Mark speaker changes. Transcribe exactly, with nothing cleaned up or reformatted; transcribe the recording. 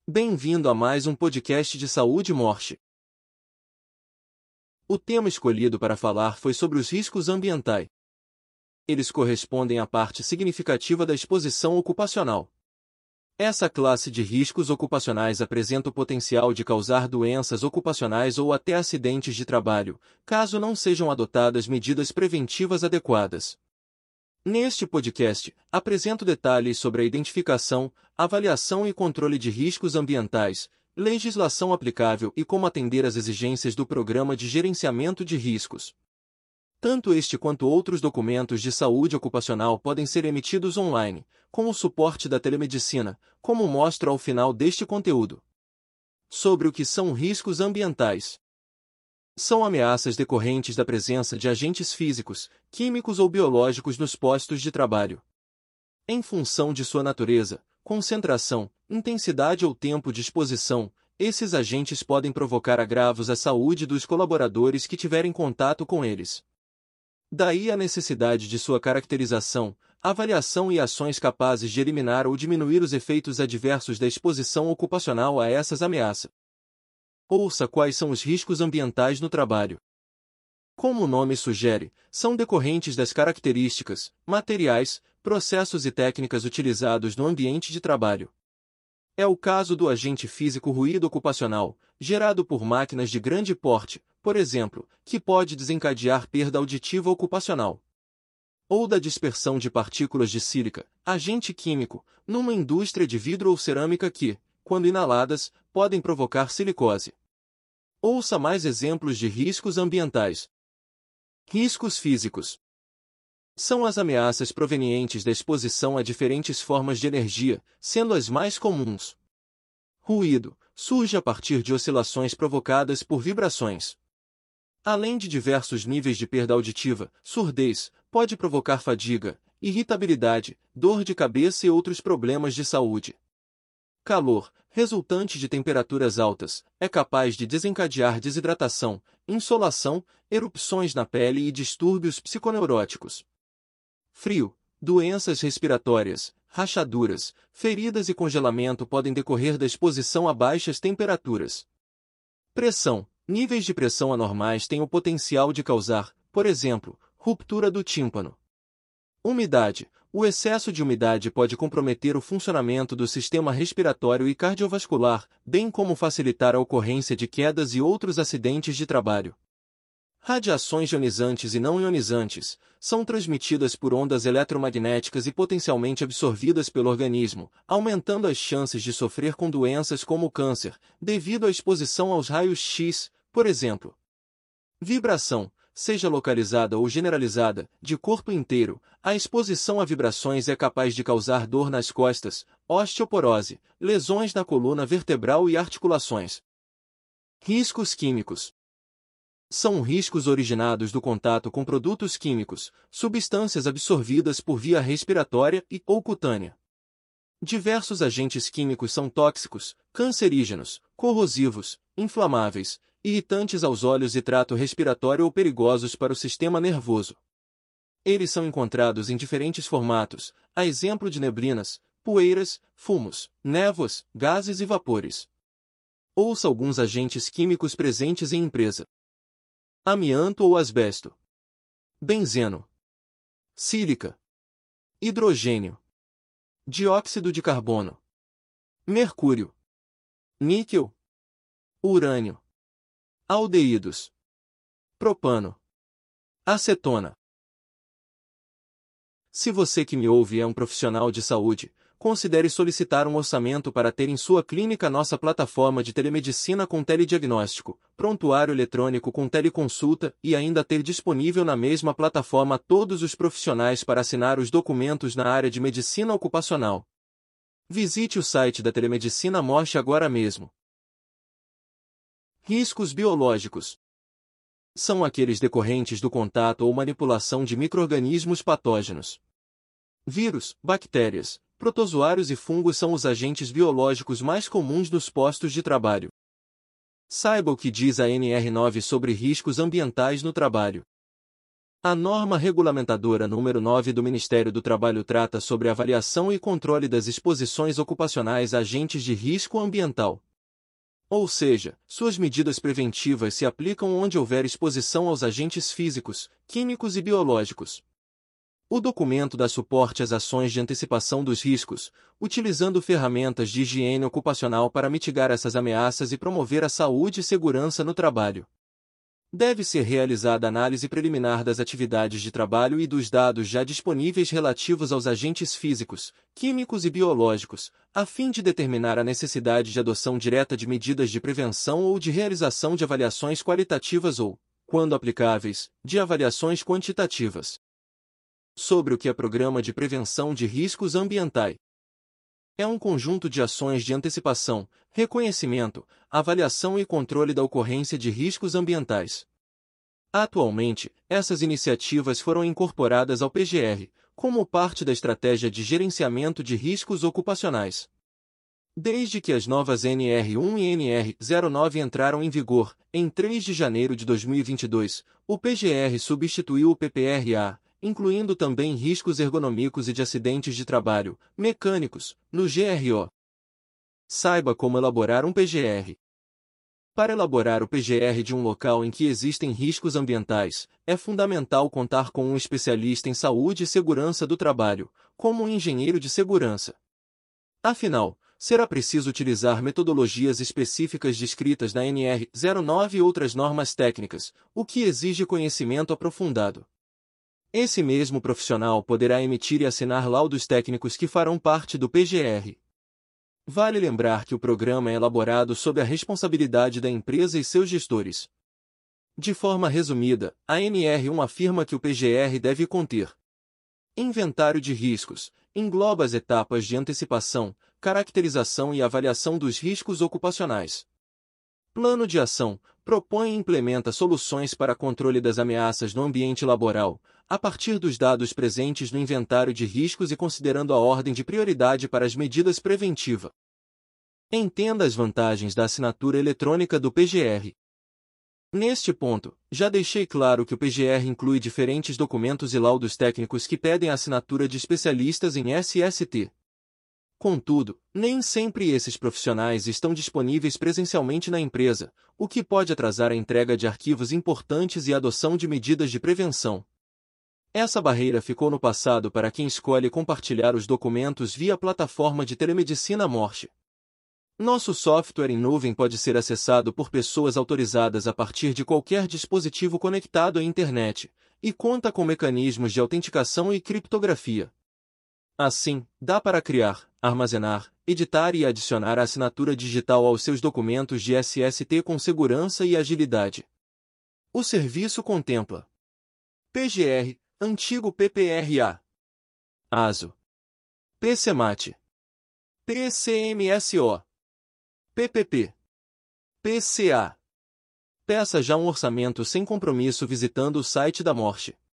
Speaker 1: Bem-vindo a mais um podcast de saúde e morte. O tema escolhido para falar foi sobre os riscos ambientais. Eles correspondem à parte significativa da exposição ocupacional. Essa classe de riscos ocupacionais apresenta o potencial de causar doenças ocupacionais ou até acidentes de trabalho, caso não sejam adotadas medidas preventivas adequadas. Neste podcast, apresento detalhes sobre a identificação, avaliação e controle de riscos ambientais, legislação aplicável e como atender às exigências do Programa de Gerenciamento de Riscos. Tanto este quanto outros documentos de saúde ocupacional podem ser emitidos online, com o suporte da telemedicina, como mostro ao final deste conteúdo. Sobre o que são riscos ambientais. São ameaças decorrentes da presença de agentes físicos, químicos ou biológicos nos postos de trabalho. Em função de sua natureza, concentração, intensidade ou tempo de exposição, esses agentes podem provocar agravos à saúde dos colaboradores que tiverem contato com eles. Daí a necessidade de sua caracterização, avaliação e ações capazes de eliminar ou diminuir os efeitos adversos da exposição ocupacional a essas ameaças. Ouça quais são os riscos ambientais no trabalho. Como o nome sugere, são decorrentes das características, materiais, processos e técnicas utilizados no ambiente de trabalho. É o caso do agente físico ruído ocupacional, gerado por máquinas de grande porte, por exemplo, que pode desencadear perda auditiva ocupacional. Ou da dispersão de partículas de sílica, agente químico, numa indústria de vidro ou cerâmica que, quando inaladas, podem provocar silicose. Ouça mais exemplos de riscos ambientais. Riscos físicos. São as ameaças provenientes da exposição a diferentes formas de energia, sendo as mais comuns. Ruído surge a partir de oscilações provocadas por vibrações. Além de diversos níveis de perda auditiva, surdez pode provocar fadiga, irritabilidade, dor de cabeça e outros problemas de saúde. Calor, resultante de temperaturas altas, é capaz de desencadear desidratação, insolação, erupções na pele e distúrbios psiconeuróticos. Frio, doenças respiratórias, rachaduras, feridas e congelamento podem decorrer da exposição a baixas temperaturas. Pressão, níveis de pressão anormais têm o potencial de causar, por exemplo, ruptura do tímpano. Umidade. O excesso de umidade pode comprometer o funcionamento do sistema respiratório e cardiovascular, bem como facilitar a ocorrência de quedas e outros acidentes de trabalho. Radiações ionizantes e não ionizantes são transmitidas por ondas eletromagnéticas e potencialmente absorvidas pelo organismo, aumentando as chances de sofrer com doenças como o câncer, devido à exposição aos raios X, por exemplo. Vibração. Seja localizada ou generalizada, de corpo inteiro, a exposição a vibrações é capaz de causar dor nas costas, osteoporose, lesões na coluna vertebral e articulações. Riscos químicos. São riscos originados do contato com produtos químicos, substâncias absorvidas por via respiratória e ou cutânea. Diversos agentes químicos são tóxicos, cancerígenos, corrosivos, inflamáveis, irritantes aos olhos e trato respiratório ou perigosos para o sistema nervoso. Eles são encontrados em diferentes formatos, a exemplo de neblinas, poeiras, fumos, névoas, gases e vapores. Ouça alguns agentes químicos presentes em empresa. Amianto ou asbesto. Benzeno. Sílica. Hidrogênio. Dióxido de carbono. Mercúrio. Níquel. Urânio. Aldeídos. Propano. Acetona. Se você que me ouve é um profissional de saúde, considere solicitar um orçamento para ter em sua clínica nossa plataforma de telemedicina com telediagnóstico, prontuário eletrônico com teleconsulta e ainda ter disponível na mesma plataforma todos os profissionais para assinar os documentos na área de medicina ocupacional. Visite o site da Telemedicina Morte agora mesmo. Riscos biológicos. São aqueles decorrentes do contato ou manipulação de micro-organismos patógenos. Vírus, bactérias, protozoários e fungos são os agentes biológicos mais comuns nos postos de trabalho. Saiba o que diz a N R nove sobre riscos ambientais no trabalho. A norma regulamentadora número nove do Ministério do Trabalho trata sobre avaliação e controle das exposições ocupacionais a agentes de risco ambiental. Ou seja, suas medidas preventivas se aplicam onde houver exposição aos agentes físicos, químicos e biológicos. O documento dá suporte às ações de antecipação dos riscos, utilizando ferramentas de higiene ocupacional para mitigar essas ameaças e promover a saúde e segurança no trabalho. Deve ser realizada análise preliminar das atividades de trabalho e dos dados já disponíveis relativos aos agentes físicos, químicos e biológicos, a fim de determinar a necessidade de adoção direta de medidas de prevenção ou de realização de avaliações qualitativas ou, quando aplicáveis, de avaliações quantitativas. Sobre o que é Programa de Prevenção de Riscos Ambientais. É um conjunto de ações de antecipação, reconhecimento, avaliação e controle da ocorrência de riscos ambientais. Atualmente, essas iniciativas foram incorporadas ao P G R, como parte da Estratégia de Gerenciamento de Riscos Ocupacionais. Desde que as novas N R um e N R zero nove entraram em vigor, em três de janeiro de dois mil e vinte e dois, o P G R substituiu o P P R A, incluindo também riscos ergonômicos e de acidentes de trabalho, mecânicos, no G R O. Saiba como elaborar um P G R. Para elaborar o P G R de um local em que existem riscos ambientais, é fundamental contar com um especialista em saúde e segurança do trabalho, como um engenheiro de segurança. Afinal, será preciso utilizar metodologias específicas descritas na N R zero nove e outras normas técnicas, o que exige conhecimento aprofundado. Esse mesmo profissional poderá emitir e assinar laudos técnicos que farão parte do P G R. Vale lembrar que o programa é elaborado sob a responsabilidade da empresa e seus gestores. De forma resumida, a N R um afirma que o P G R deve conter inventário de riscos, engloba as etapas de antecipação, caracterização e avaliação dos riscos ocupacionais. Plano de ação, propõe e implementa soluções para controle das ameaças no ambiente laboral, a partir dos dados presentes no inventário de riscos e considerando a ordem de prioridade para as medidas preventivas. Entenda as vantagens da assinatura eletrônica do P G R. Neste ponto, já deixei claro que o P G R inclui diferentes documentos e laudos técnicos que pedem a assinatura de especialistas em S S T. Contudo, nem sempre esses profissionais estão disponíveis presencialmente na empresa, o que pode atrasar a entrega de arquivos importantes e a adoção de medidas de prevenção. Essa barreira ficou no passado para quem escolhe compartilhar os documentos via a plataforma de telemedicina Morte. Nosso software em nuvem pode ser acessado por pessoas autorizadas a partir de qualquer dispositivo conectado à internet, e conta com mecanismos de autenticação e criptografia. Assim, dá para criar, armazenar, editar e adicionar a assinatura digital aos seus documentos de S S T com segurança e agilidade. O serviço contempla P G R, antigo P P R A, ASO, PCMAT, P C M S O, P P P, P C A. Peça já um orçamento sem compromisso visitando o site da Morte.